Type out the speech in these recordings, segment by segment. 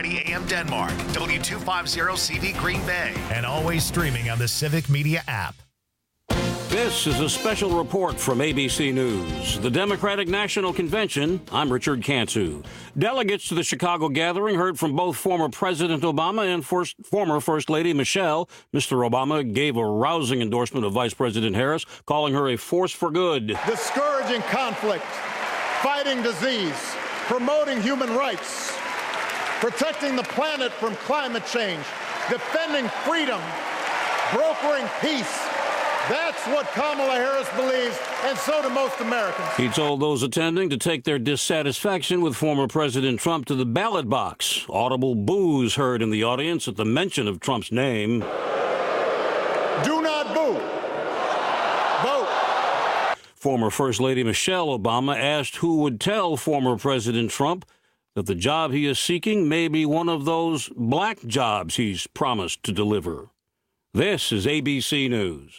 690 AM Denmark, W250 CV Green Bay, and always streaming on the Civic Media app. This is a special report from ABC News. The Democratic National Convention. I'm Richard Cantu. Delegates to the Chicago gathering heard from both former President Obama and former First Lady Michelle. Mr. Obama gave a rousing endorsement of Vice President Harris, calling her a force for good. Discouraging conflict, fighting disease, promoting human rights, protecting the planet from climate change, defending freedom, brokering peace. That's what Kamala Harris believes, and so do most Americans. He told those attending to take their dissatisfaction with former President Trump to the ballot box. Audible boos heard in the audience at the mention of Trump's name. Do not boo. Vote. Former First Lady Michelle Obama asked who would tell former President Trump that the job he is seeking may be one of those black jobs he's promised to deliver. This is ABC News.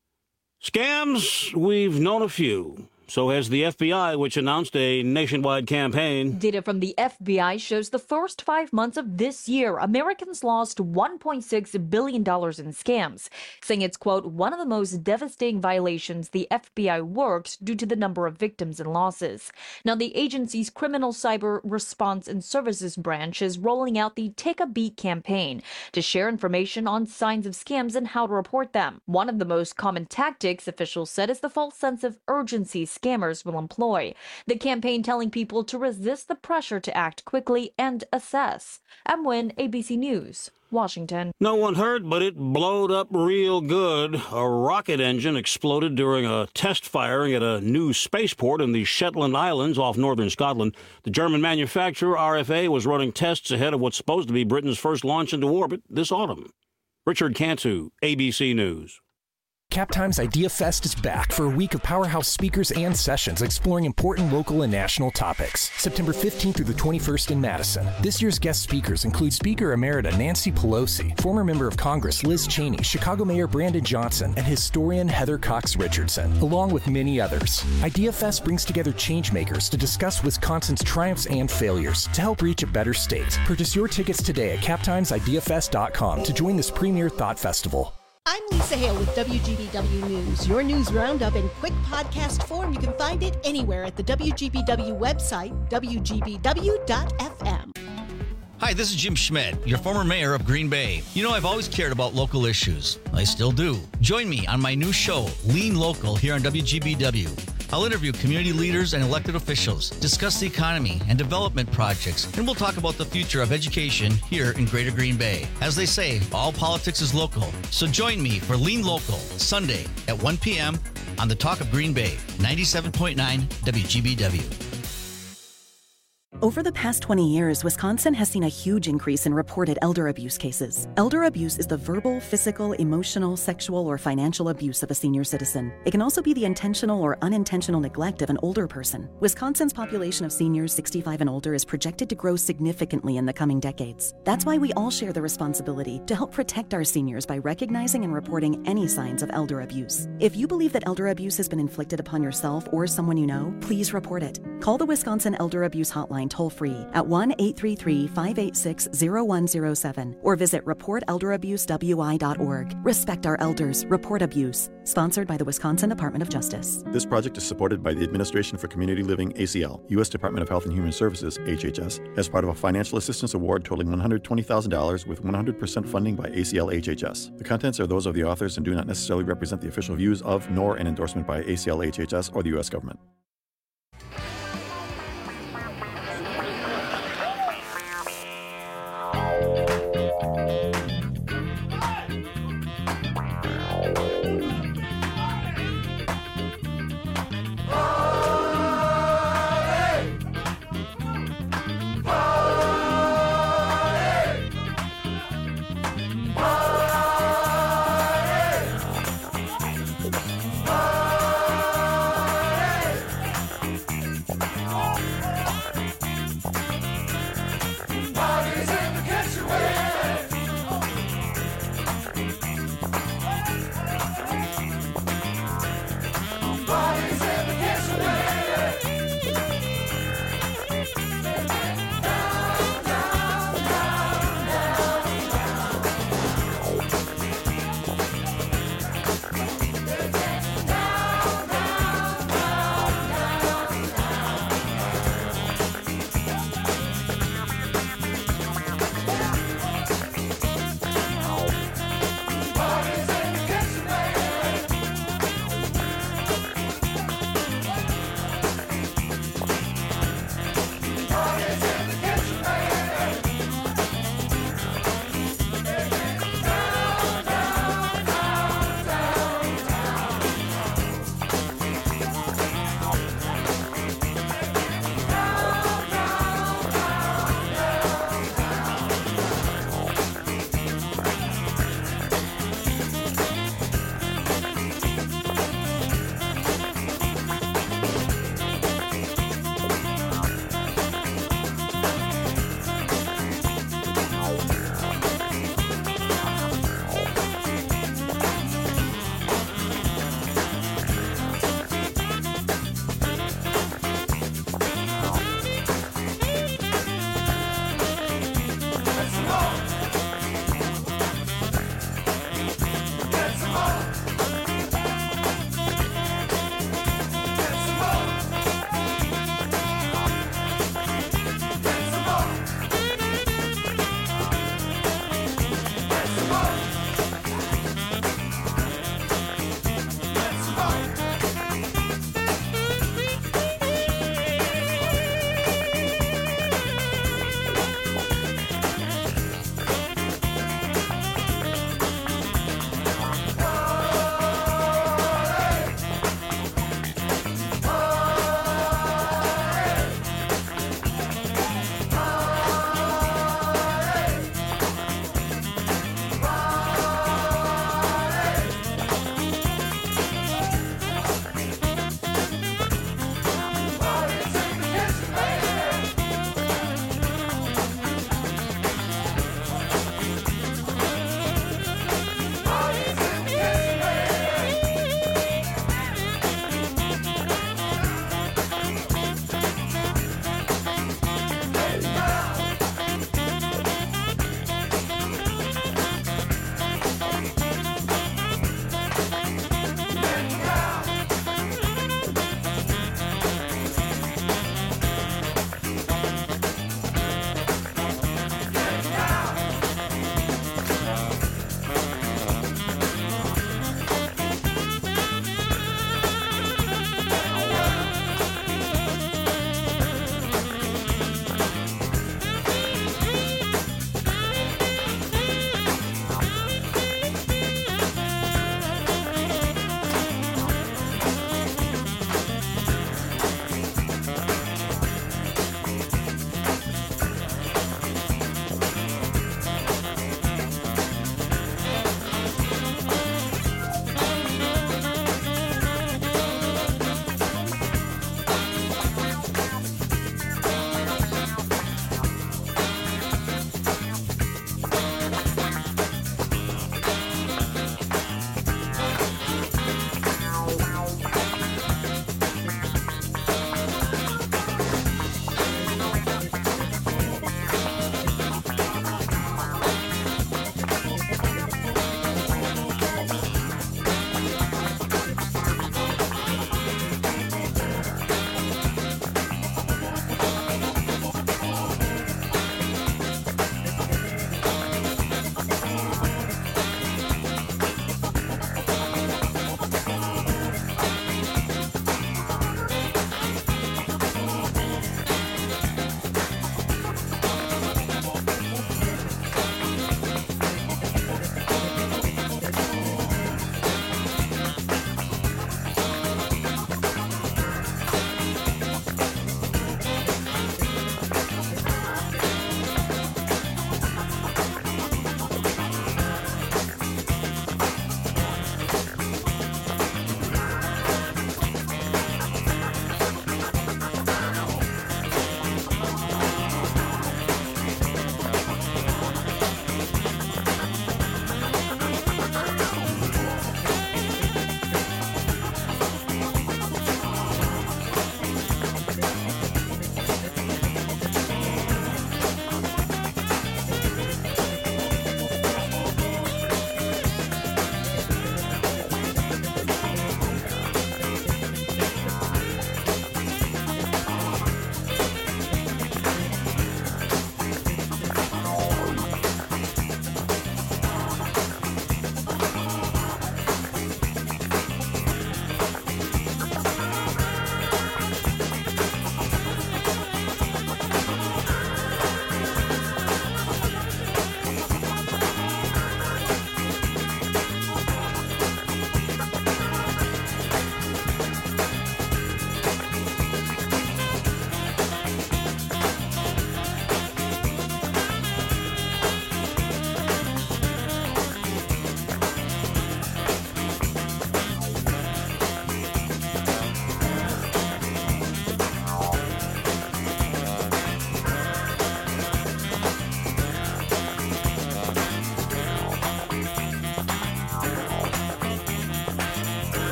Scams, we've known a few. So has the FBI, which announced a nationwide campaign. Data from the FBI shows the first 5 months of this year, Americans lost $1.6 billion in scams, saying it's, quote, one of the most devastating violations the FBI worked due to the number of victims and losses. Now, the agency's Criminal Cyber Response and Services branch is rolling out the Take a Beat campaign to share information on signs of scams and how to report them. One of the most common tactics, officials said, is the false sense of urgency scammers will employ. The campaign telling people to resist the pressure to act quickly and assess. I'm Wynn, ABC News, Washington. No one heard, but it blowed up real good. A rocket engine exploded during a test firing at a new spaceport in the Shetland Islands off northern Scotland. The German manufacturer, RFA, was running tests ahead of what's supposed to be Britain's first launch into orbit this autumn. Richard Cantu, ABC News. Captime's Idea Fest is back for a week of powerhouse speakers and sessions exploring important local and national topics. September 15th through the 21st in Madison. This year's guest speakers include Speaker Emerita Nancy Pelosi, former Member of Congress Liz Cheney, Chicago Mayor Brandon Johnson, and historian Heather Cox Richardson, along with many others. Idea Fest brings together changemakers to discuss Wisconsin's triumphs and failures to help reach a better state. Purchase your tickets today at captimesideafest.com to join this premier thought festival. I'm Lisa Hale with WGBW News, your news roundup in quick podcast form. You can find it anywhere at the WGBW website, WGBW.FM. Hi, this is Jim Schmidt, your former mayor of Green Bay. You know, I've always cared about local issues. I still do. Join me on my new show, Lean Local, here on WGBW. I'll interview community leaders and elected officials, discuss the economy and development projects, and we'll talk about the future of education here in Greater Green Bay. As they say, all politics is local. So join me for Lean Local, Sunday at 1 p.m. on the Talk of Green Bay, 97.9 WGBW. Over the past 20 years, Wisconsin has seen a huge increase in reported elder abuse cases. Elder abuse is the verbal, physical, emotional, sexual, or financial abuse of a senior citizen. It can also be the intentional or unintentional neglect of an older person. Wisconsin's population of seniors 65 and older is projected to grow significantly in the coming decades. That's why we all share the responsibility to help protect our seniors by recognizing and reporting any signs of elder abuse. If you believe that elder abuse has been inflicted upon yourself or someone you know, please report it. Call the Wisconsin Elder Abuse Hotline toll-free at 1-833-586-0107 or visit reportelderabusewI.org. Respect our elders. Report abuse. Sponsored by the Wisconsin Department of Justice. This project is supported by the Administration for Community Living, ACL, U.S. Department of Health and Human Services, HHS, as part of a financial assistance award totaling $120,000 with 100% funding by ACL HHS. The contents are those of the authors and do not necessarily represent the official views of nor an endorsement by ACL HHS or the U.S. government.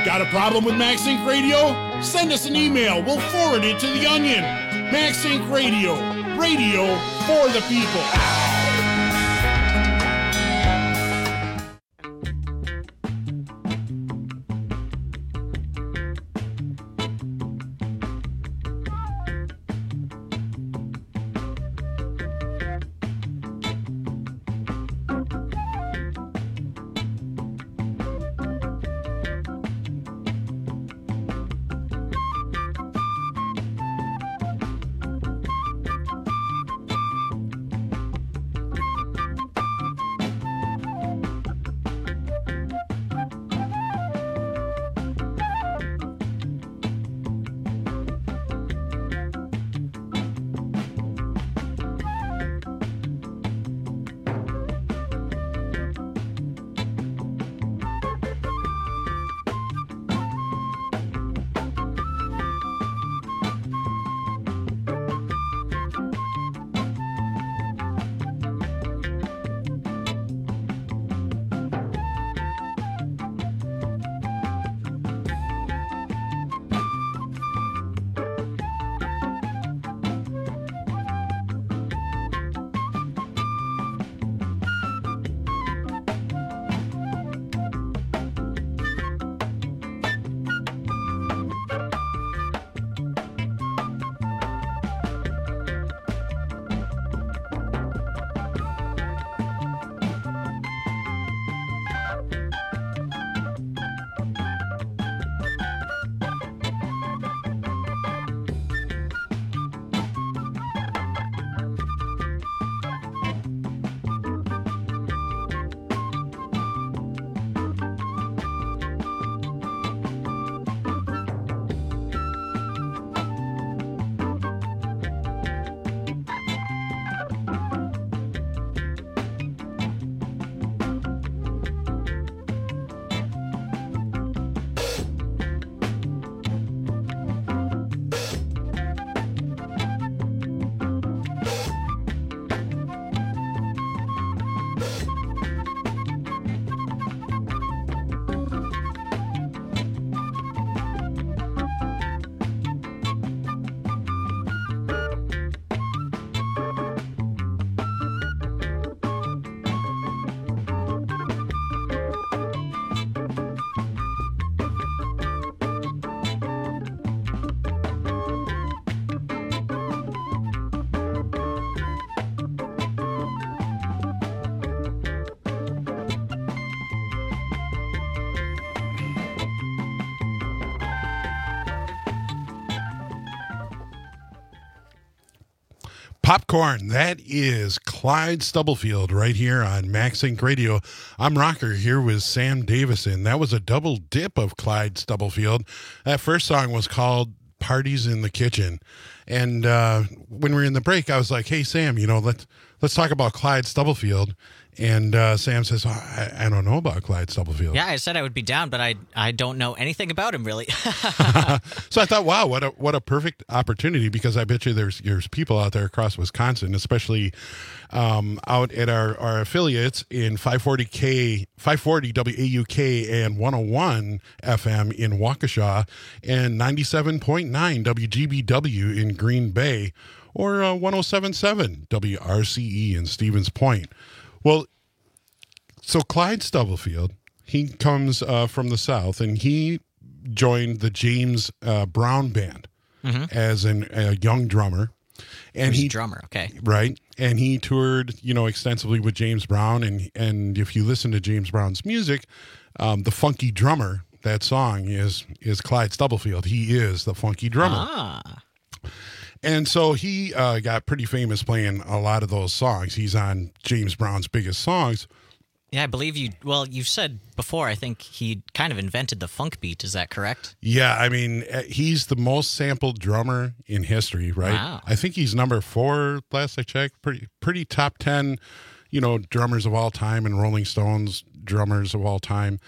Got a problem with MaxInc Radio? Send us an email. We'll forward it to The Onion. MaxInc Radio. Radio for the people. Popcorn, that is Clyde Stubblefield right here on MaxInc Radio. I'm Rocker here with Sam Davison. That was a double dip of Clyde Stubblefield. That first song was called Parties in the Kitchen. And when we were in the break, I was like, hey, Sam, let's talk about Clyde Stubblefield. And Sam says, I don't know about Clyde Stubblefield. Yeah, I said I would be down, but I don't know anything about him, really. So I thought, wow, what a perfect opportunity, because I bet you there's people out there across Wisconsin, especially out at our affiliates in 540 WAUK and 101 FM in Waukesha and 97.9 WGBW in Green Bay, or 107.7 WRCE in Stevens Point. Well, so Clyde Stubblefield, he comes from the South, and he joined the James Brown Band as a young drummer. And he's a drummer, okay. Right. And he toured, extensively with James Brown. And if you listen to James Brown's music, the Funky Drummer, that song is Clyde Stubblefield. He is the Funky Drummer. Ah. And so he got pretty famous playing a lot of those songs. He's on James Brown's biggest songs. Yeah, I believe you've said before, I think he kind of invented the funk beat. Is that correct? Yeah, I mean, he's the most sampled drummer in history, right? Wow. I think he's number 4, last I checked. Pretty top 10, drummers of all time, and Rolling Stones drummers of all time.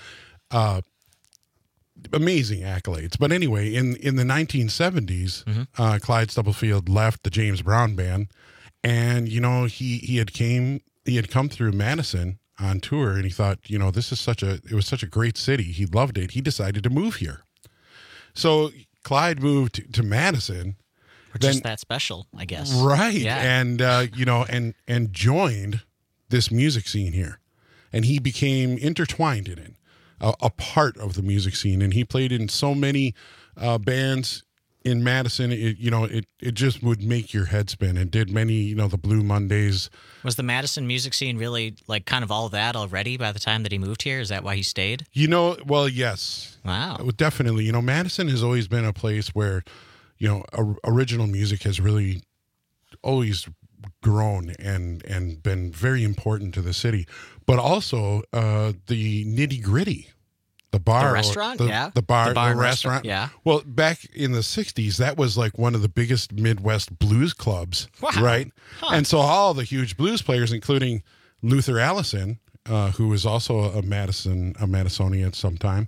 Amazing accolades. But anyway, in the 1970s, Clyde Stubblefield left the James Brown Band, and he had come through Madison on tour, and he thought, this is it was such a great city. He loved it. He decided to move here. So Clyde moved to Madison. Just that special, I guess. Right. Yeah. And, and joined this music scene here. And he became intertwined in it, a part of the music scene. And he played in so many bands in Madison. It just would make your head spin. And did many, the Blue Mondays. Was the Madison music scene really like kind of all that already by the time that he moved here? Is that why he stayed? Well, yes. Wow. Definitely. Madison has always been a place where, original music has really always grown and been very important to the city. But also the nitty gritty. The bar, the restaurant, the bar, the restaurant. Yeah. Well, back in the 60s, that was like one of the biggest Midwest blues clubs, right? Huh. And so all the huge blues players, including Luther Allison, who was also a Madisonian at some time,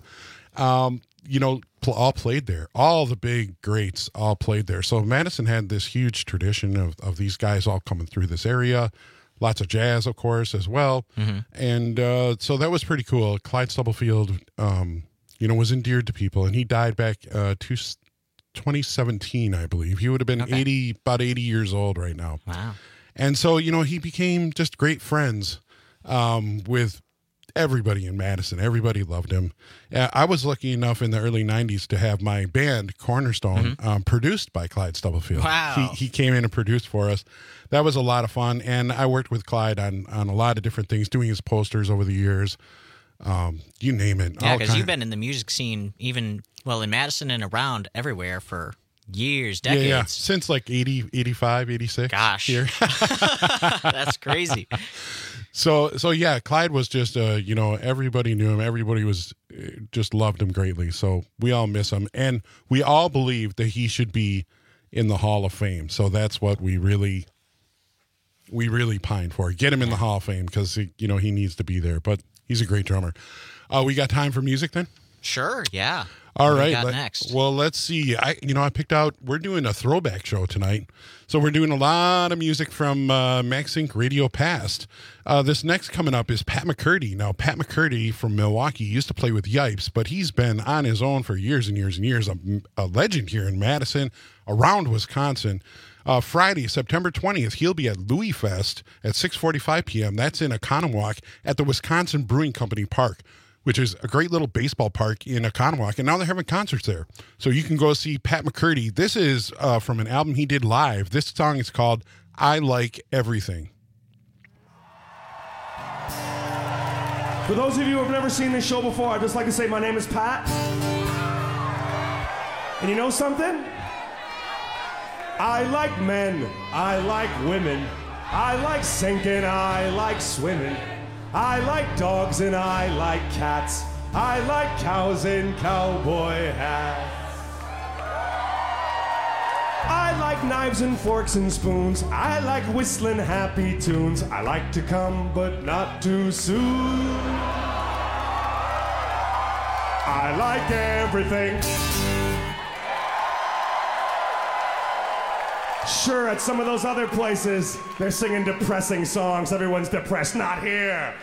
all played there. All the big greats all played there. So Madison had this huge tradition of these guys all coming through this area. Lots of jazz, of course, as well. Mm-hmm. And so that was pretty cool. Clyde Stubblefield, was endeared to people, and he died back 2017, I believe. He would have been about 80 years old right now. Wow. And so, he became just great friends with everybody in Madison. Everybody loved him. I was lucky enough in the early 90s to have my band, Cornerstone, produced by Clyde Stubblefield. Wow. He came in and produced for us. That was a lot of fun. And I worked with Clyde on a lot of different things, doing his posters over the years. You name it. Yeah, because you've been in the music scene in Madison and around everywhere for years, decades. Yeah. Since like 80, 85, 86. Gosh. Here. That's crazy. So yeah, Clyde was just, everybody knew him. Everybody just loved him greatly. So we all miss him. And we all believe that he should be in the Hall of Fame. So that's what we really pine for. Get him in the Hall of Fame because, he needs to be there. But he's a great drummer. We got time for music then? Sure, yeah. All right. What do we got next? Well, let's see. I picked out, we're doing a throwback show tonight. So we're doing a lot of music from MaxSync Radio Past. This next coming up is Pat McCurdy. Now, Pat McCurdy from Milwaukee used to play with Yipes, but he's been on his own for years and years and years. A legend here in Madison, around Wisconsin. Friday, September 20th, he'll be at Louis Fest at 6:45 p.m. That's in Oconomowoc at the Wisconsin Brewing Company Park, which is a great little baseball park in Oconomowoc, and now they're having concerts there. So you can go see Pat McCurdy. This is from an album he did live. This song is called I Like Everything. For those of you who have never seen this show before, I'd just like to say my name is Pat. And you know something? I like men, I like women, I like sinking, I like swimming. I like dogs and I like cats. I like cows in cowboy hats. I like knives and forks and spoons. I like whistling happy tunes. I like to come, but not too soon. I like everything. Sure, at some of those other places, they're singing depressing songs. Everyone's depressed, not here.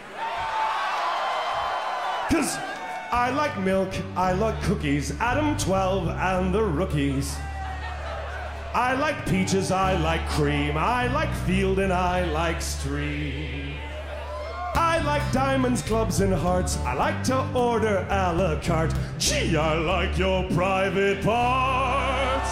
'Cause I like milk, I like cookies, Adam 12 and the Rookies. I like peaches, I like cream, I like field and I like stream. I like diamonds, clubs, and hearts. I like to order a la carte. Gee, I like your private parts.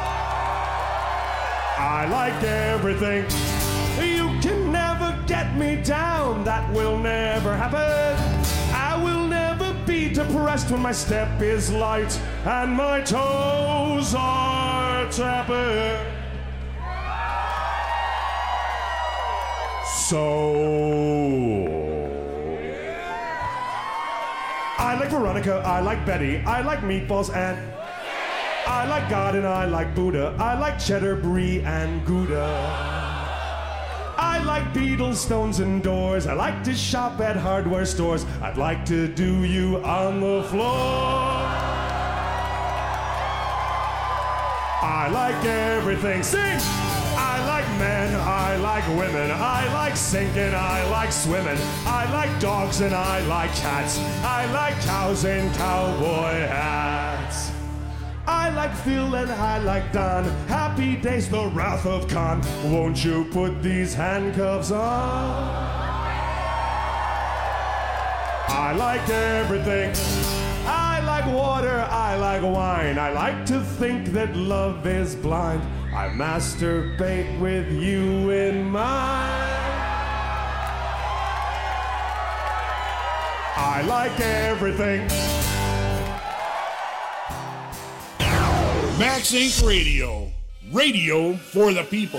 I like everything. You can never get me down. That will never happen. I will never be depressed when my step is light and my toes are tapping. So I like Veronica, I like Betty, I like meatballs and I like God and I like Buddha. I like cheddar, brie, and Gouda. I like Beatles, Stones, and Doors. I like to shop at hardware stores. I'd like to do you on the floor. I like everything. Sing! I like men, I like women, I like sinking, I like swimming, I like dogs and I like cats, I like cows in cowboy hats. I like Phil and I like Don, happy days, the wrath of Khan. Won't you put these handcuffs on? I like everything. I like water, I like wine. I like to think that love is blind. I masturbate with you in mind. I like everything. Max Inc. Radio. Radio for the people.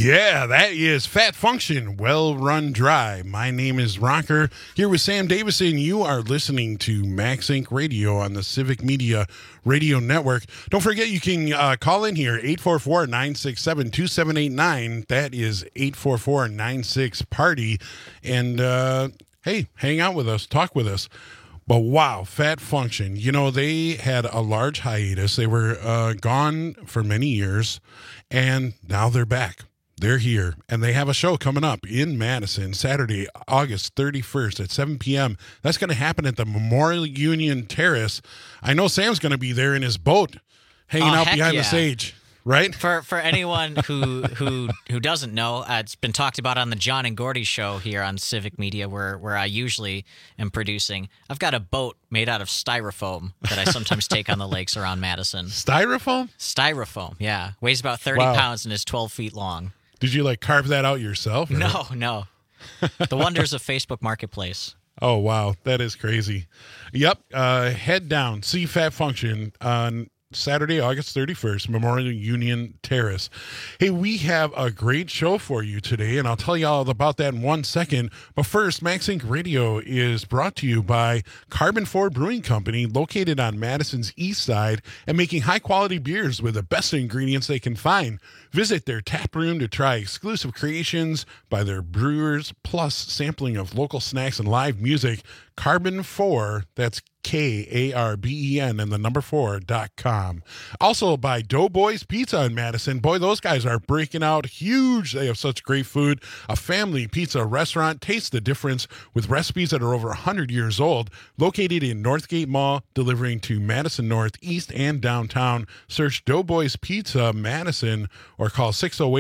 Yeah, that is Fat Function, Well Run Dry. My name is Rocker. Here with Sam Davison. You are listening to Max Inc. Radio on the Civic Media Radio Network. Don't forget, you can call in here, 844-967-2789. That is 844-96-PARTY. And, hey, hang out with us, talk with us. But wow, Fat Function. You know, they had a large hiatus. They were gone for many years, and now they're back. They're here, and they have a show coming up in Madison, Saturday, August 31st at 7 p.m. That's going to happen at the Memorial Union Terrace. I know Sam's going to be there in his boat, hanging out behind the stage. Right? For anyone who doesn't know, it's been talked about on the John and Gordy show here on Civic Media, where I usually am producing. I've got a boat made out of styrofoam that I sometimes take on the lakes around Madison. Styrofoam? Styrofoam, yeah. Weighs about 30 pounds and is 12 feet long. Did you, carve that out yourself? Or? No. The wonders of Facebook Marketplace. Oh, wow. That is crazy. Yep. Head down. See Fat Function on Saturday, August 31st, Memorial Union Terrace. Hey, we have a great show for you today, and I'll tell you all about that in 1 second. But first, Max Inc. Radio is brought to you by Carbon 4 Brewing Company, located on Madison's east side and making high-quality beers with the best ingredients they can find. Visit their tap room to try exclusive creations by their brewers, plus sampling of local snacks and live music. Carbon 4, that's KARBEN and the number 4.com. Also by Doughboys Pizza in Madison. Boy, those guys are breaking out huge. They have such great food. A family pizza restaurant. Taste the difference with recipes that are over 100 years old. Located in Northgate Mall, delivering to Madison North, East, and downtown. Search Doughboys Pizza Madison or call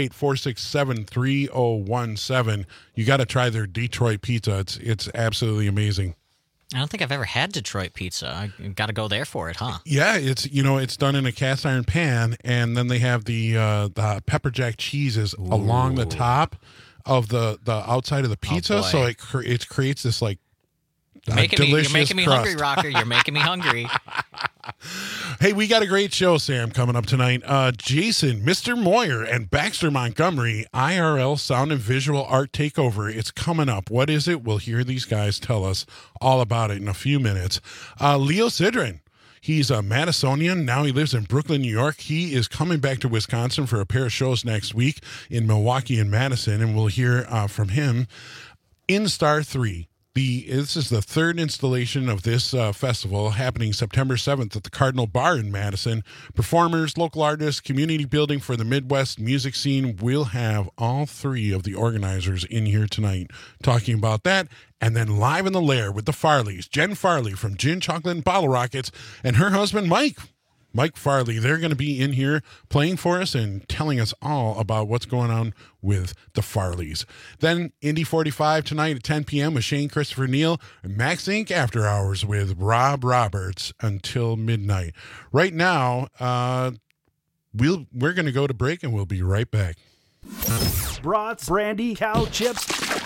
608-467-3017. You got to try their Detroit pizza. It's absolutely amazing. I don't think I've ever had Detroit pizza. I got to go there for it, huh? Yeah, it's done in a cast iron pan, and then they have the pepper jack cheeses along the top of the outside of the pizza, so it creates this delicious you're making me crust. hungry, Rocker. You're making me hungry. Hey, we got a great show, Sam, coming up tonight. Jason, Mr. Moyer, and Baxter Montgomery, IRL Sound and Visual Art Takeover. It's coming up. What is it? We'll hear these guys tell us all about it in a few minutes. Leo Sidran. He's a Madisonian. Now he lives in Brooklyn, New York. He is coming back to Wisconsin for a pair of shows next week in Milwaukee and Madison, and we'll hear from him. In Star 3. This is the third installation of this festival, happening September 7th at the Cardinal Bar in Madison. Performers, local artists, community building for the Midwest music scene. We'll have all three of the organizers in here tonight talking about that. And then live in the lair with the Farleys, Jen Farley from Gin, Chocolate, and Bottle Rockets, and her husband, Mike Farley. They're going to be in here playing for us and telling us all about what's going on with the Farleys. Then Indy 45 tonight at 10 p.m. with Shane Christopher Neal, and Max Inc. After Hours with Rob Roberts until midnight. Right now, we're going to go to break, and we'll be right back. Brats, brandy, cow chips,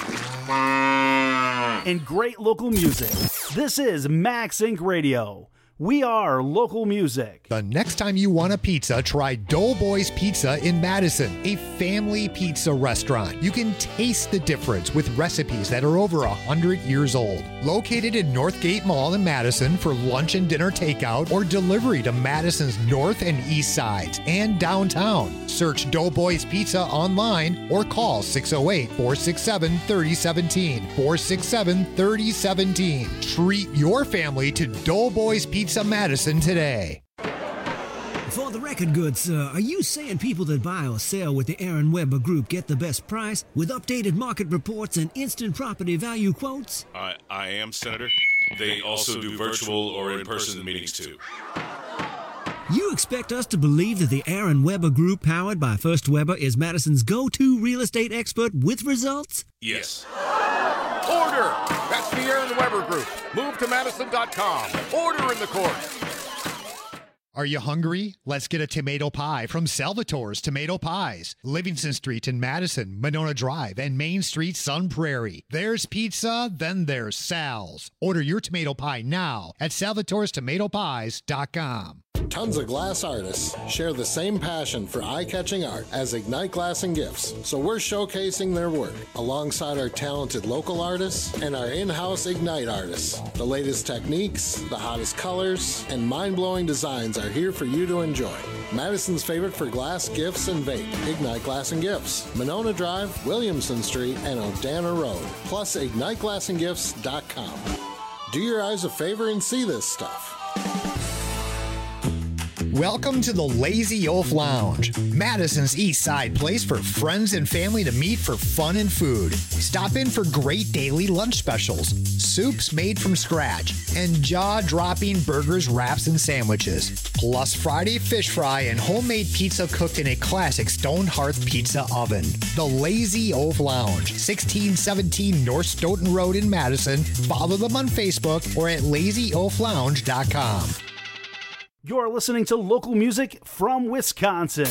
and great local music. This is Max Inc. Radio. We are local music. The next time you want a pizza, try Doughboys Pizza in Madison, a family pizza restaurant. You can taste the difference with recipes that are over 100 years old. Located in Northgate Mall in Madison for lunch and dinner takeout or delivery to Madison's north and east sides and downtown. Search Doughboys Pizza online or call 608-467-3017. 467-3017. Treat your family to Doughboys Pizza Madison today. For the record, good sir, are you saying people that buy or sell with the Aaron Weber Group get the best price with updated market reports and instant property value quotes? I am, Senator. They also do virtual or in-person meetings, too. You expect us to believe that the Aaron Weber Group, powered by First Weber, is Madison's go-to real estate expert with results? Yes. Order! That's the Aaron Weber Group. Move to Madison.com. Order in the court. Are you hungry? Let's get a tomato pie from Salvatore's Tomato Pies. Livingston Street in Madison, Monona Drive, and Main Street, Sun Prairie. There's pizza, then there's Sal's. Order your tomato pie now at Salvatore'sTomatoPies.com. Tons of glass artists share the same passion for eye-catching art as Ignite Glass and Gifts, so we're showcasing their work alongside our talented local artists and our in-house Ignite artists. The latest techniques, the hottest colors, and mind-blowing designs are here for you to enjoy. Madison's favorite for glass, gifts, and vape, Ignite Glass and Gifts, Monona Drive, Williamson Street, and Odana Road, plus IgniteGlassandGifts.com. Do your eyes a favor and see this stuff. Welcome to the Lazy Oaf Lounge, Madison's East Side place for friends and family to meet for fun and food. Stop in for great daily lunch specials, soups made from scratch, and jaw-dropping burgers, wraps, and sandwiches. Plus Friday fish fry and homemade pizza cooked in a classic stone hearth pizza oven. The Lazy Oaf Lounge, 1617 North Stoughton Road in Madison. Follow them on Facebook or at lazyoaflounge.com. You're listening to local music from Wisconsin.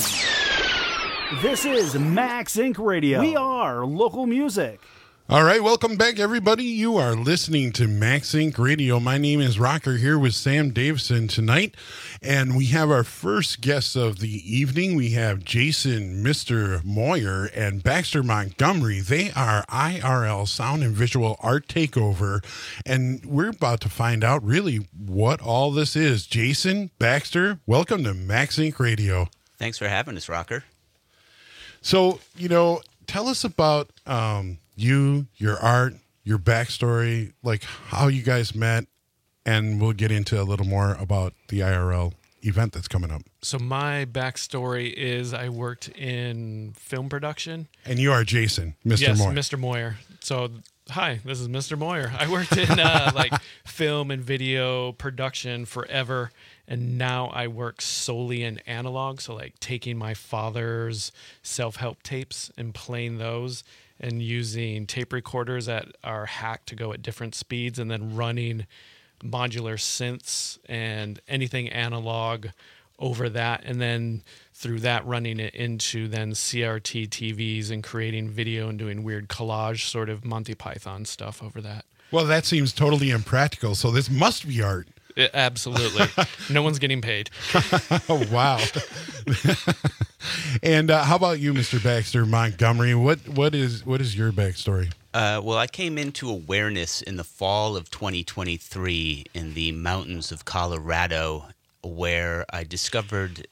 This is Max Inc. Radio. We are local music. All right, welcome back, everybody. You are listening to Max Inc. Radio. My name is Rocker, here with Sam Davison tonight, and we have our first guests of the evening. We have Jason, Mr. Moyer, and Baxter Montgomery. They are IRL Sound and Visual Art Takeover, and we're about to find out really what all this is. Jason, Baxter, welcome to Max Inc. Radio. Thanks for having us, Rocker. So, tell us about you, your art, your backstory, like how you guys met, and we'll get into a little more about the IRL event that's coming up. So my backstory is I worked in film production. And you are Jason, Mr. Moyer. Yes, Mr. Moyer. So, hi, this is Mr. Moyer. I worked in film and video production forever, and now I work solely in analog, so like taking my father's self-help tapes and playing those, and using tape recorders that are hacked to go at different speeds, and then running modular synths and anything analog over that, and then through that running it into then CRT TVs and creating video and doing weird collage sort of Monty Python stuff over that. Well, that seems totally impractical, so this must be art. Absolutely. No one's getting paid. Oh, wow. And how about you, Mr. Baxter Montgomery? What is your backstory? Well, I came into awareness in the fall of 2023 in the mountains of Colorado, where I discovered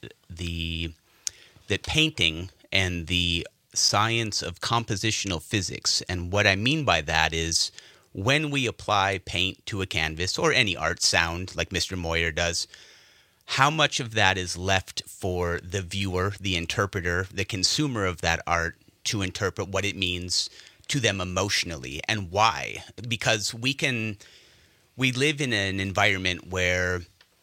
that painting and the science of compositional physics. And what I mean by that is when we apply paint to a canvas or any art, sound, like Mr. Moyer does, how much of that is left for the viewer, the interpreter, the consumer of that art to interpret what it means to them emotionally, and why? Because we live in an environment where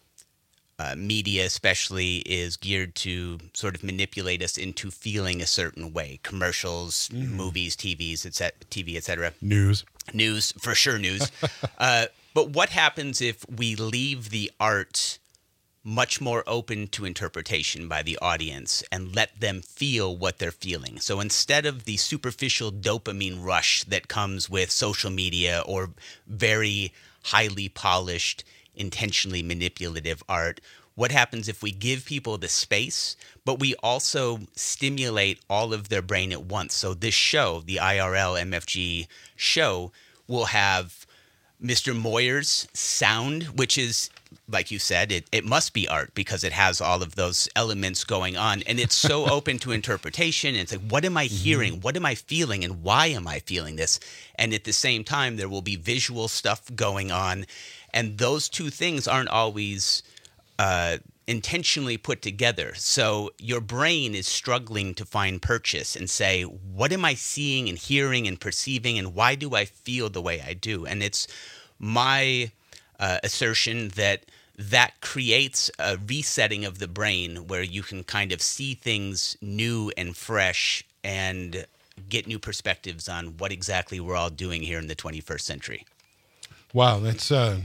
media especially is geared to sort of manipulate us into feeling a certain way. Commercials, movies, TV, etc. News, for sure, news. But what happens if we leave the art much more open to interpretation by the audience and let them feel what they're feeling? So instead of the superficial dopamine rush that comes with social media or very highly polished, intentionally manipulative art, what happens if we give people the space, but we also stimulate all of their brain at once? So this show, the IRL MFG show, will have Mr. Moyer's sound, which is, like you said, it must be art because it has all of those elements going on. And it's so open to interpretation. And it's like, what am I hearing? What am I feeling? And why am I feeling this? And at the same time, there will be visual stuff going on. And those two things aren't always intentionally put together. So your brain is struggling to find purchase and say, what am I seeing and hearing and perceiving, and why do I feel the way I do? And it's my assertion that creates a resetting of the brain where you can kind of see things new and fresh and get new perspectives on what exactly we're all doing here in the 21st century. Wow, that's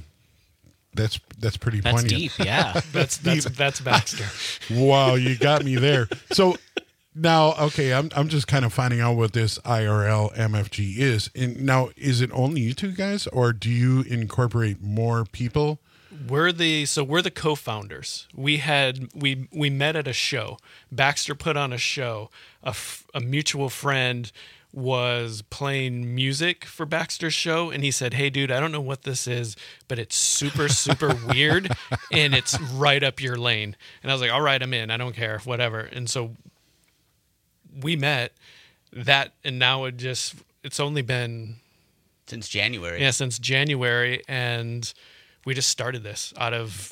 pretty poignant. That's deep, yeah. That's Baxter. Wow, you got me there. So now, okay, I'm just kind of finding out what this IRL MFG is. And now, is it only you two guys, or do you incorporate more people? We're the co-founders. We met at a show. Baxter put on a show. A mutual friend was playing music for Baxter's show, and he said, "Hey, dude, I don't know what this is, but it's super, super weird, and it's right up your lane." And I was like, "All right, I'm in. I don't care, whatever." And so we met that, and now it's only been since January. Yeah, since January, and we just started this out of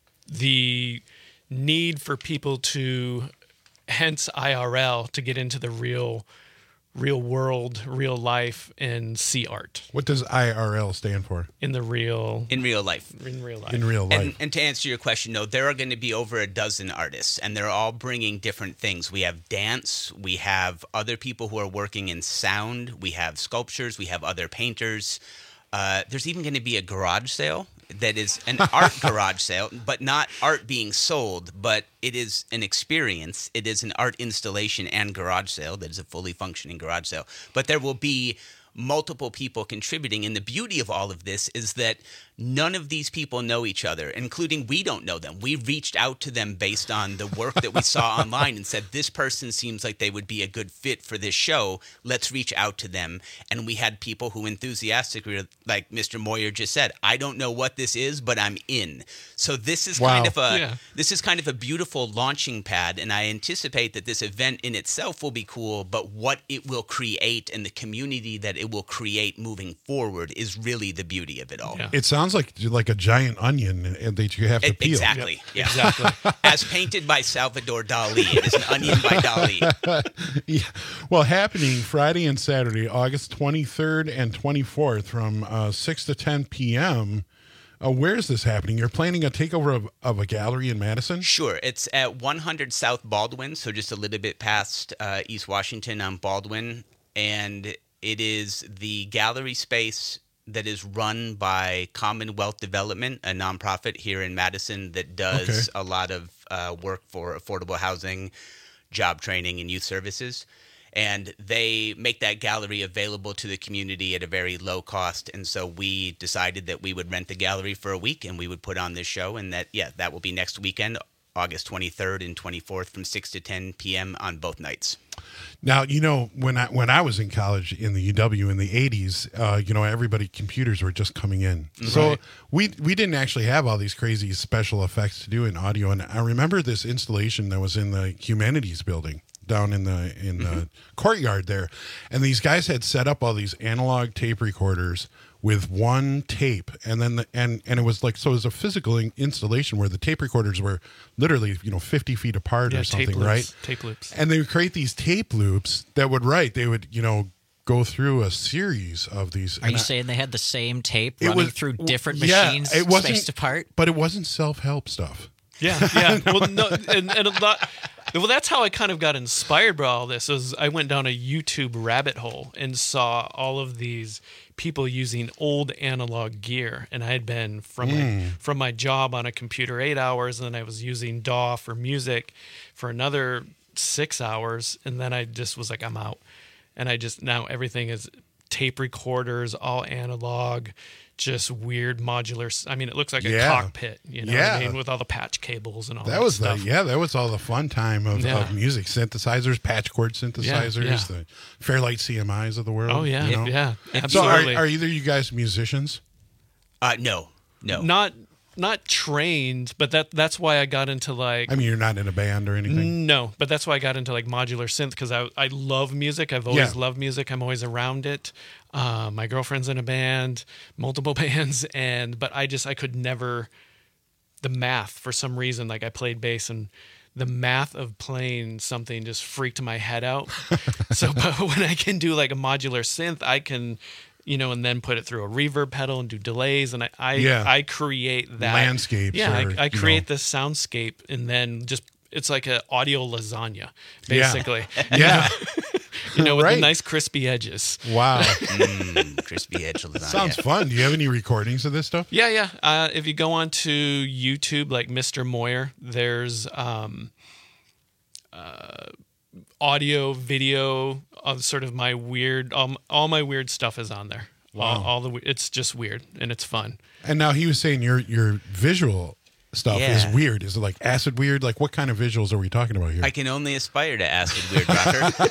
the need for people to, hence IRL, to get into the real world, real life, and see art. What does IRL stand for? In real life. In real life. In real life. And to answer your question, no, there are going to be over a dozen artists, and they're all bringing different things. We have dance. We have other people who are working in sound. We have sculptures. We have other painters. There's even going to be a garage sale that is an art garage sale, but not art being sold, but it is an experience. It is an art installation and garage sale that is a fully functioning garage sale. But there will be multiple people contributing, and the beauty of all of this is that none of these people know each other, including we don't know them. We reached out to them based on the work that we saw online and said, this person seems like they would be a good fit for this show. Let's reach out to them. And we had people who enthusiastically, like Mr. Moyer just said, I don't know what this is, but I'm in. So this is kind of a beautiful launching pad, and I anticipate that this event in itself will be cool, but what it will create and the community that it will create moving forward is really the beauty of it all. It sounds like a giant onion and that you have to peel. Exactly. Yeah. Exactly. As painted by Salvador Dali. It is an onion by Dali. Yeah. Well, happening Friday and Saturday, August 23rd and 24th from 6 to 10 p.m. Where is this happening? You're planning a takeover of a gallery in Madison? Sure. It's at 100 South Baldwin, so just a little bit past East Washington on Baldwin. And it is the gallery space that is run by Commonwealth Development, a nonprofit here in Madison that does a lot of work for affordable housing, job training, and youth services. And they make that gallery available to the community at a very low cost. And so we decided that we would rent the gallery for a week and we would put on this show. And that will be next weekend, August 23rd and 24th from 6 to 10 p.m. on both nights. Now, when I was in college in the UW in the 80s, everybody, computers were just coming in. Right. So we didn't actually have all these crazy special effects to do in audio. And I remember this installation that was in the Humanities building down in the courtyard there. And these guys had set up all these analog tape recorders with one tape, and then and it was like, so it was a physical installation where the tape recorders were literally 50 feet apart or something, right? Tape loops. And they would create these tape loops that would go through a series of these. Are you saying they had the same tape running through different machines spaced apart? But it wasn't self-help stuff. Yeah. Well, no, and a lot. Well, that's how I kind of got inspired by all this. Is I went down a YouTube rabbit hole and saw all of these people using old analog gear, and I had been from my job on a computer 8 hours, and then I was using DAW for music for another 6 hours, and then I just was like, I'm out. And now everything is tape recorders, all analog, just weird modular. I mean, it looks like a cockpit, what I mean, with all the patch cables and all that stuff. That was all the fun time of music. Synthesizers, patch cord synthesizers, the Fairlight CMIs of the world. Oh, yeah. Yeah, absolutely. So are either you guys musicians? No. Not trained, but that's why I got into you're not in a band or anything? No, but that's why I got into modular synth, because I love music. I've always loved music. I'm always around it. My girlfriend's in a band, multiple bands, but I could never, the math for some reason, I played bass and the math of playing something just freaked my head out. But when I can do a modular synth, I can, and then put it through a reverb pedal and do delays, and I create that landscapes. Yeah, I create this soundscape, and then it's like an audio lasagna, basically. Yeah. With the nice crispy edges. Wow. Crispy edge lasagna. Sounds fun. Do you have any recordings of this stuff? Yeah. If you go on to YouTube, like Mr. Moyer, there's audio, video of sort of my weird, all my weird stuff is on there. Wow. It's just weird and it's fun. And now he was saying your visual stuff is weird. Is it like acid weird? Like what kind of visuals are we talking about here? I can only aspire to acid weird, Rocker.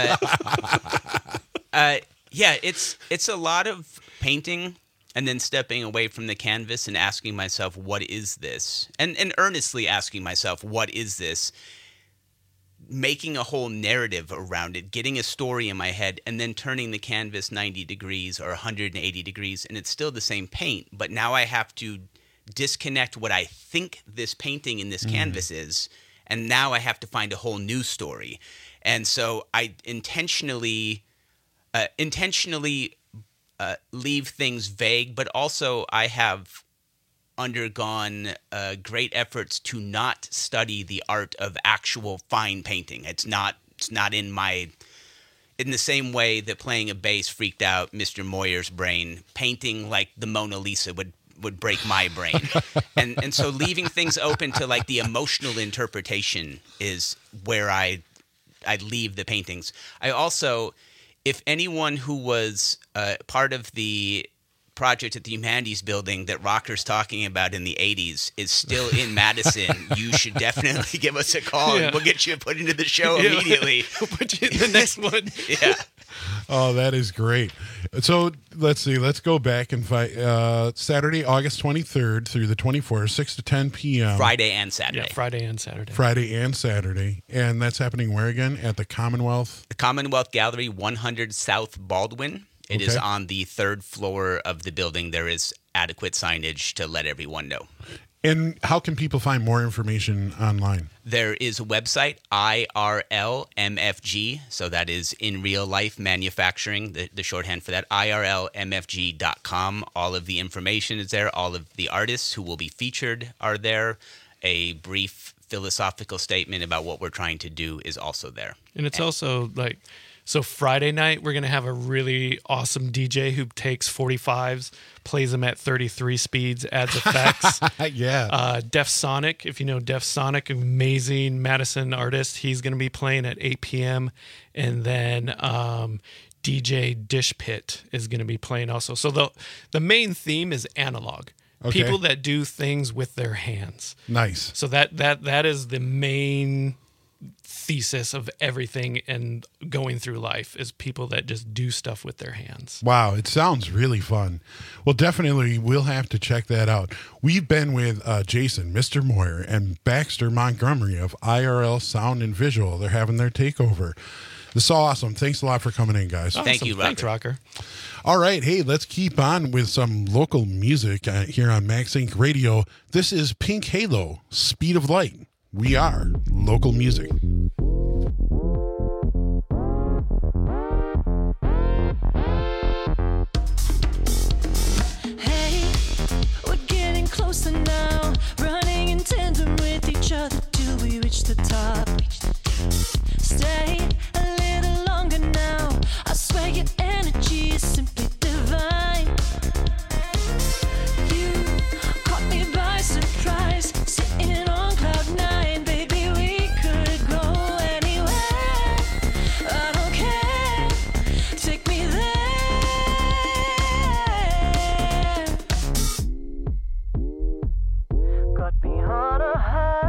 It's a lot of painting and then stepping away from the canvas and asking myself, what is this? And earnestly asking myself, what is this? Making a whole narrative around it, getting a story in my head, and then turning the canvas 90 degrees or 180 degrees, and it's still the same paint, but now I have to disconnect what I think this painting in this canvas is, and now I have to find a whole new story. And so I intentionally leave things vague, but also I have undergone great efforts to not study the art of actual fine painting. It's not in the same way that playing a bass freaked out Mr. Moyer's brain. Painting like the Mona Lisa would break my brain. and so leaving things open to like the emotional interpretation is where I leave the paintings. I also, if anyone who was part of the project at the Humanities Building that Rocker's talking about in the 80s is still in Madison, you should definitely give us a call and we'll get you put into the show immediately. We'll put you in the next one. Yeah. Oh, that is great. So let's see. Let's go back and find Saturday, August 23rd through the 24th, 6 to 10 p.m. Friday and Saturday. Yeah, Friday and Saturday. Friday and Saturday. And that's happening where again? At the Commonwealth? The Commonwealth Gallery, 100 South Baldwin. It is on the third floor of the building. There is adequate signage to let everyone know. And how can people find more information online? There is a website, IRLMFG. So that is In Real Life Manufacturing, the shorthand for that, IRLMFG.com. All of the information is there. All of the artists who will be featured are there. A brief philosophical statement about what we're trying to do is also there. And it's also like... So Friday night, we're going to have a really awesome DJ who takes 45s, plays them at 33 speeds, adds effects. Yeah. Def Sonic, if you know Def Sonic, amazing Madison artist. He's going to be playing at 8 p.m. And then DJ Dish Pit is going to be playing also. So the main theme is analog. Okay. People that do things with their hands. Nice. So that is the main thesis of everything and going through life is people that just do stuff with their hands. Wow, it sounds really fun. Well, definitely we'll have to check that out. We've been with Jason, Mr. Moyer, and Baxter Montgomery of IRL Sound and Visual. They're having their takeover. This is awesome. Thanks a lot for coming in, guys. Awesome. Thank you, Rocker. Thanks, Rocker. All right, hey, let's keep on with some local music here on Max Inc. Radio. This is Pink Halo, Speed of Light. We are local music. Hey, we're getting closer now, running in tandem with each other till we reach the top. Stay a little longer now, I swear your energy is simply divine. You caught me by surprise, sitting on cloud nine, baby, we could go anywhere. I don't care, take me there. Got me on a high,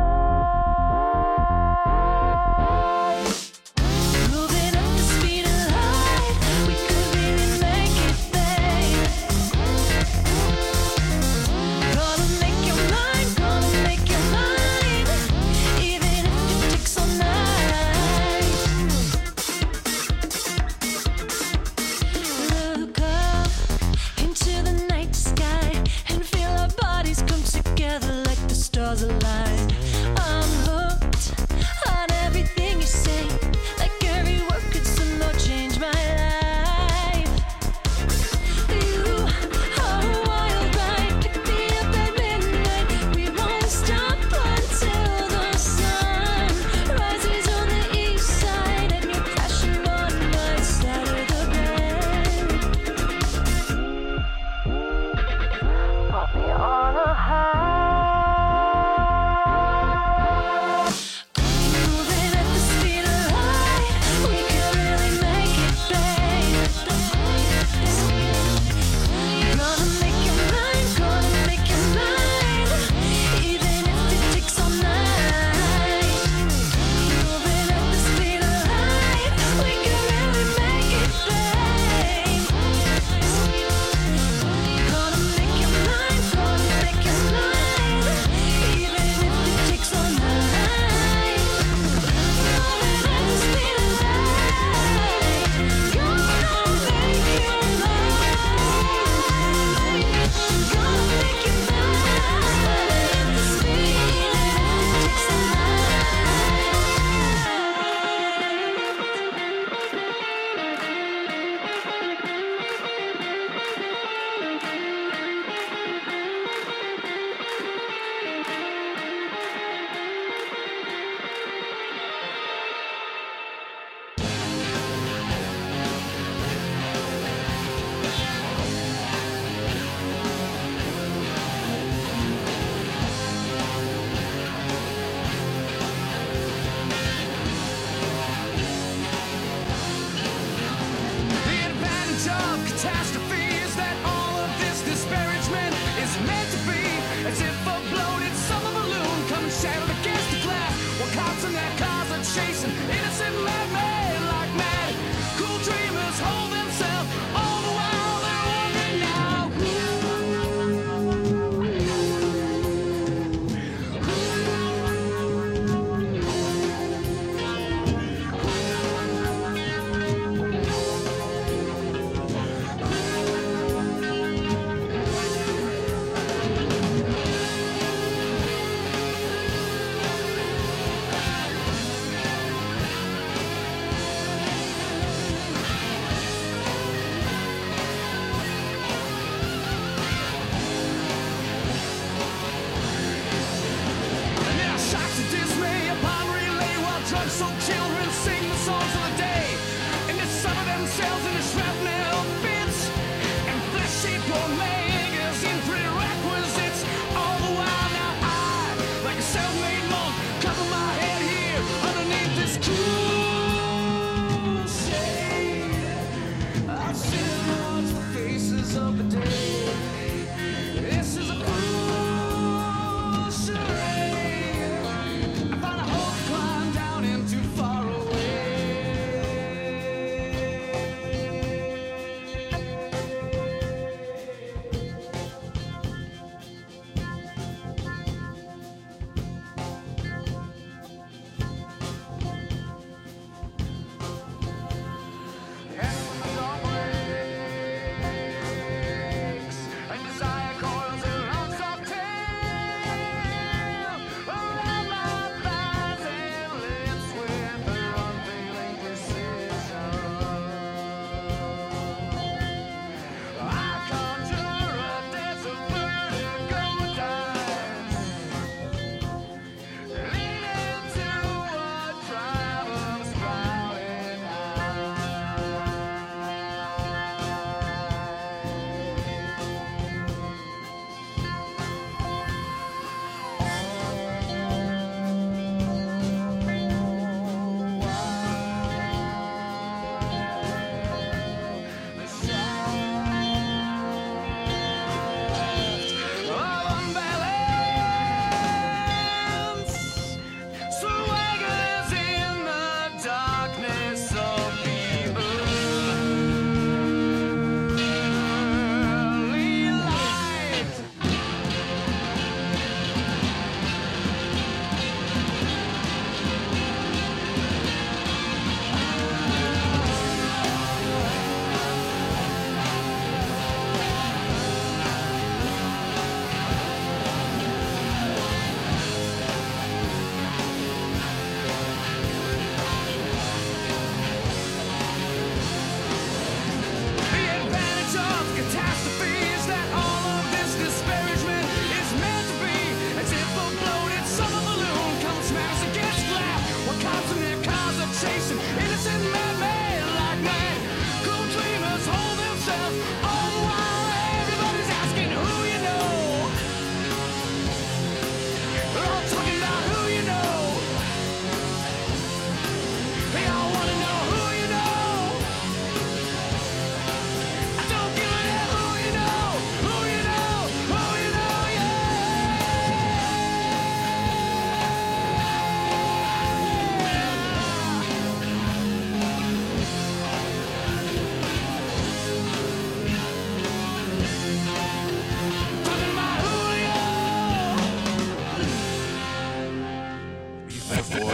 moving at the speed of light. We could really make it, babe. Gonna make your mind, even if it takes all night. Look up into the night sky and feel our bodies come together like the stars align. I'm hooked on everything you say, like every word could somehow change my life. You are a wild ride, pick me up at midnight. We won't stop until the sun rises on the east side and you're crashing on my side of the bed. Put me on a high.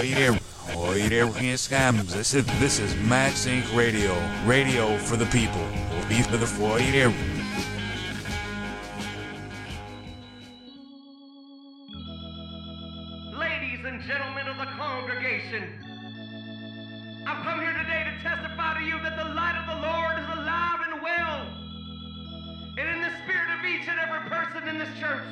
Scams. This is Max Inc. Radio. Radio for the people. Be for the foyer. Ladies and gentlemen of the congregation, I've come here today to testify to you that the light of the Lord is alive and well, and in the spirit of each and every person in this church.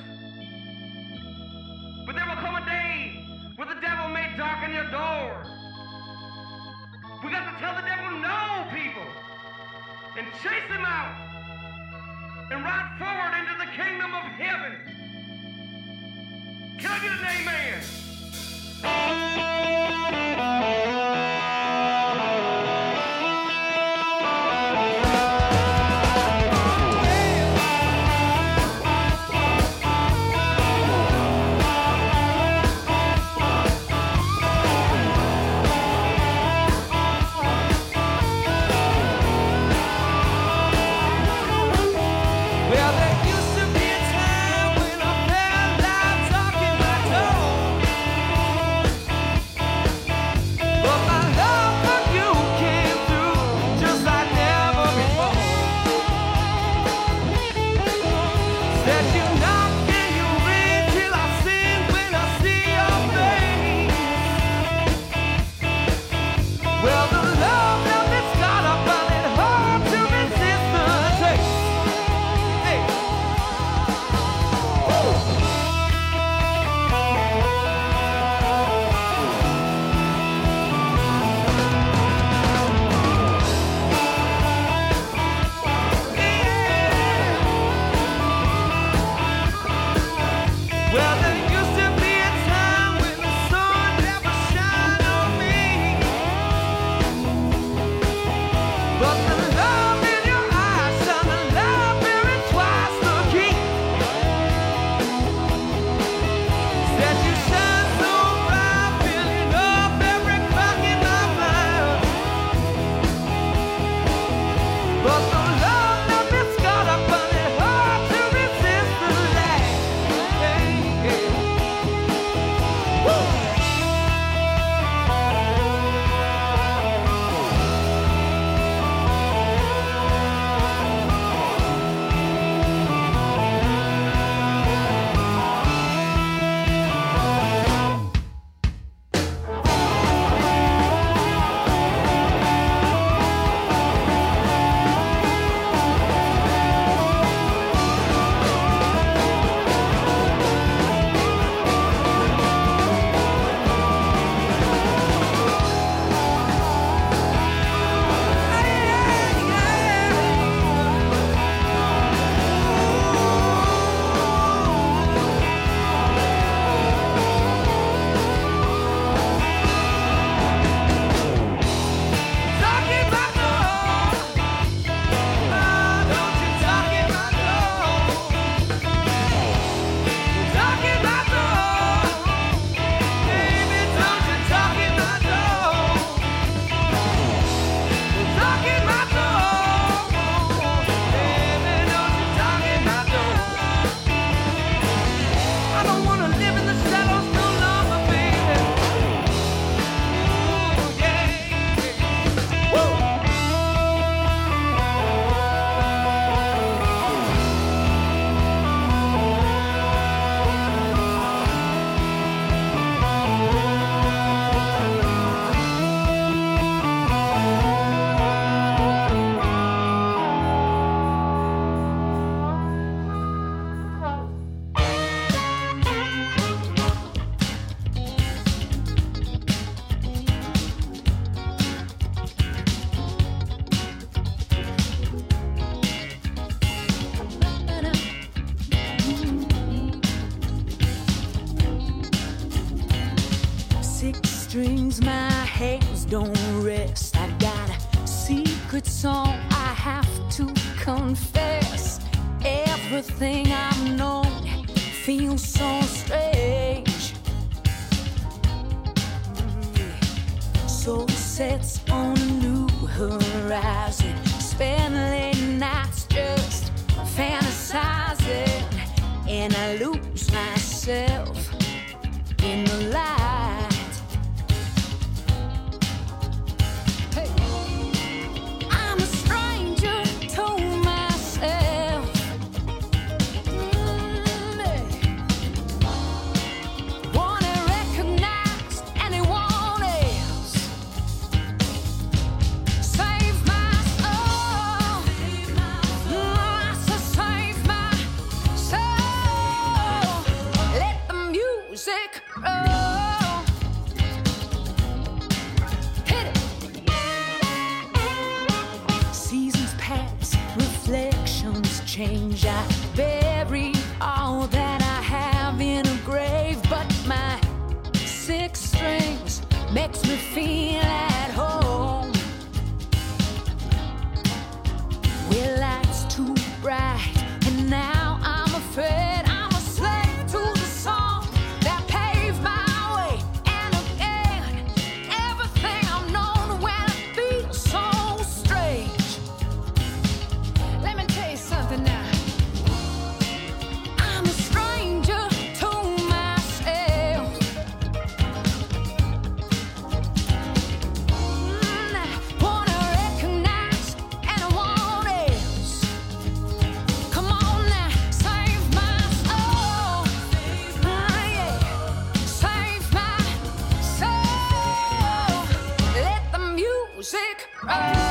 But there will come a day where the devil may darken your door. We got to tell the devil no, people, and chase him out, and ride forward into the kingdom of heaven. Can I get an amen? Well, there used to be a time when I felt like talking my talk. But my love for you came through just like never before. Said you knock and you ring till I sing when I see your face. Well, the love that it's got up on it hard to resist the taste. Well, there used to be a time when the sun never shined on me, but the love in your eyes shone the light bearing twice the key. Said you shine so bright, filling up every crack in my mind. But the love that it's got up on it hard to resist the light. Talking about love, don't you talking about love? Talking about love, baby, don't you talking about love? Talking about love, baby, don't you talking about love? I don't wanna live in the shadows no longer, baby. Ooh, yeah. Woo! Six strings, my hands don't rest. I got a secret song I have to confess. Everything I've known feels so strange. Soul sets on a new horizon. Spend late nights just fantasizing, and I lose myself in the light. music roll. Hit it. Seasons pass, reflections change. I bury all that I have in a grave, but my 6 strings makes me feel at home. Well, lights too bright, and now I'm afraid I'm a slave to the song that paved my way. And again, everything I've known when it feels so strange. Let me tell you something now. I'm a stranger to myself. I wanna recognize and I want else. Come on now, save my soul. Yeah. Save my soul. Let the music roll.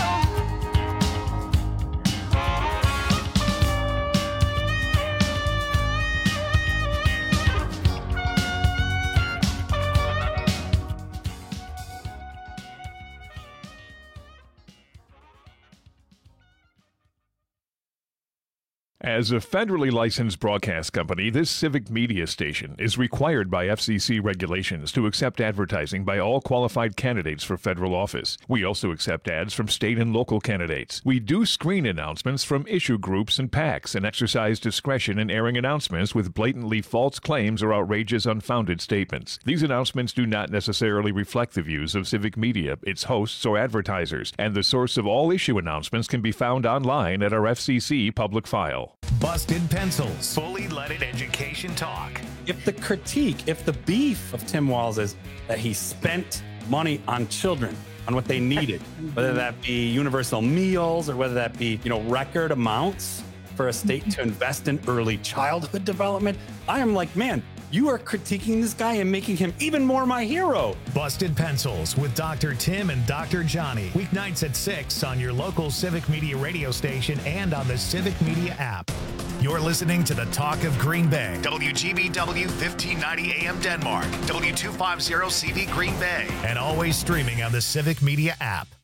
As a federally licensed broadcast company, this civic media station is required by FCC regulations to accept advertising by all qualified candidates for federal office. We also accept ads from state and local candidates. We do screen announcements from issue groups and PACs and exercise discretion in airing announcements with blatantly false claims or outrageous, unfounded statements. These announcements do not necessarily reflect the views of civic media, its hosts, or advertisers, and the source of all issue announcements can be found online at our FCC public file. Busted Pencils. Fully leaded education talk. If the beef of Tim Walz is that he spent money on children, on what they needed, whether that be universal meals or whether that be, record amounts for a state to invest in early childhood development, I am like, man, you are critiquing this guy and making him even more my hero. Busted Pencils with Dr. Tim and Dr. Johnny. Weeknights at 6 on your local Civic Media radio station and on the Civic Media app. You're listening to the Talk of Green Bay. WGBW 1590 AM Denmark. W250 CD Green Bay. And always streaming on the Civic Media app.